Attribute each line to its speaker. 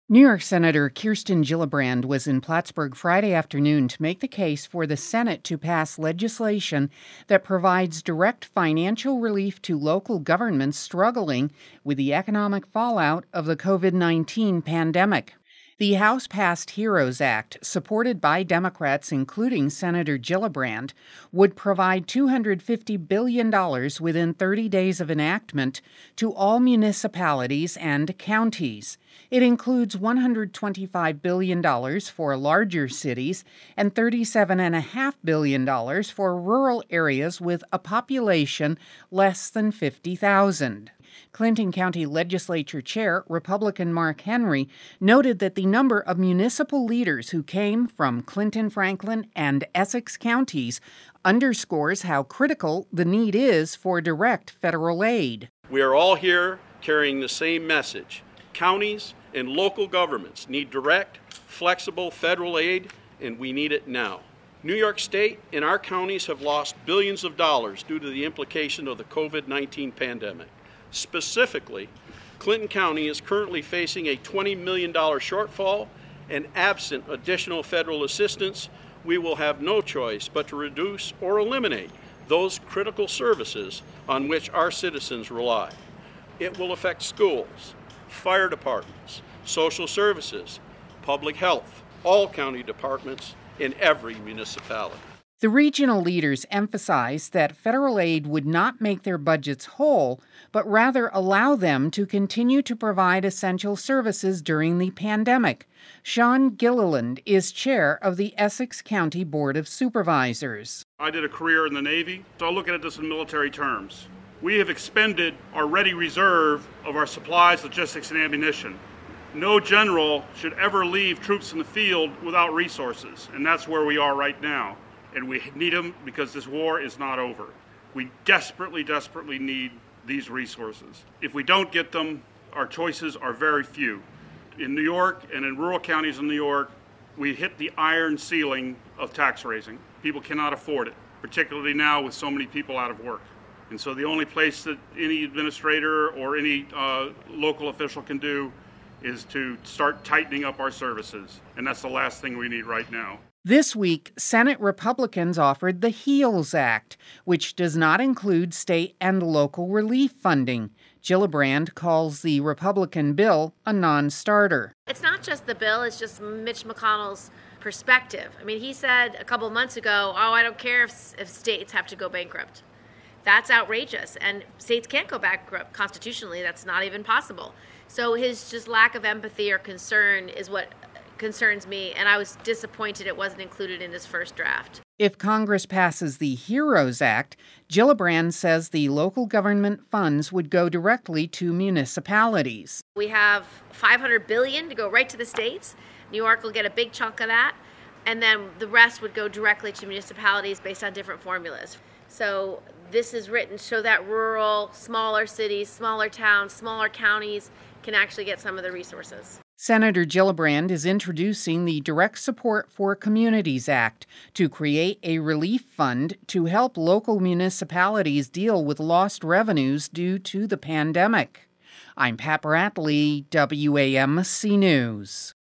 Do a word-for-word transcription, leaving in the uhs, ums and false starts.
Speaker 1: New York Senator Kirsten Gillibrand was in Plattsburgh Friday afternoon to make the case for the Senate to pass legislation that provides direct financial relief to local governments struggling with the economic fallout of the covid nineteen pandemic. The House passed HEROES Act, supported by Democrats, including Senator Gillibrand, would provide two hundred fifty billion dollars within thirty days of enactment to all municipalities and counties. It includes one hundred twenty-five billion dollars for larger cities and thirty-seven point five billion dollars for rural areas with a population less than fifty thousand. Clinton County Legislature Chair, Republican Mark Henry, noted that the number of municipal leaders who came from Clinton, Franklin, and Essex counties underscores how critical the need is for direct federal aid.
Speaker 2: We are all here carrying the same message. Counties and local governments need direct, flexible federal aid, and we need it now. New York State and our counties have lost billions of dollars due to the implication of the covid nineteen pandemic. Specifically, Clinton County is currently facing a twenty million dollars shortfall, and absent additional federal assistance, we will have no choice but to reduce or eliminate those critical services on which our citizens rely. It will affect schools, fire departments, social services, public health, all county departments, in every municipality.
Speaker 1: The regional leaders emphasized that federal aid would not make their budgets whole, but rather allow them to continue to provide essential services during the pandemic. Sean Gilliland is chair of the Essex County Board of Supervisors.
Speaker 3: I did a career in the Navy, so I'll look at this in military terms. We have expended our ready reserve of our supplies, logistics, and ammunition. No general should ever leave troops in the field without resources, and that's where we are right now. And we need them because this war is not over. We desperately, desperately need these resources. If we don't get them, our choices are very few. In New York and in rural counties in New York, we hit the iron ceiling of tax raising. People cannot afford it, particularly now with so many people out of work. And so the only place that any administrator or any uh, local official can do is to start tightening up our services. And that's the last thing we need right now.
Speaker 1: This week, Senate Republicans offered the HEALS Act, which does not include state and local relief funding. Gillibrand calls the Republican bill a non-starter.
Speaker 4: It's not just the bill, it's just Mitch McConnell's perspective. I mean, he said a couple months ago, oh, I don't care if, if states have to go bankrupt. That's outrageous, and states can't go bankrupt constitutionally. That's not even possible. So his just lack of empathy or concern is what concerns me, and I was disappointed it wasn't included in this first draft.
Speaker 1: If Congress passes the HEROES Act, Gillibrand says the local government funds would go directly to municipalities.
Speaker 4: We have five hundred billion dollars to go right to the states. New York will get a big chunk of that, and then the rest would go directly to municipalities based on different formulas. So this is written so that rural, smaller cities, smaller towns, smaller counties can actually get some of the resources.
Speaker 1: Senator Gillibrand is introducing the Direct Support for Communities Act to create a relief fund to help local municipalities deal with lost revenues due to the pandemic. I'm Pat Bradley, W A M C News.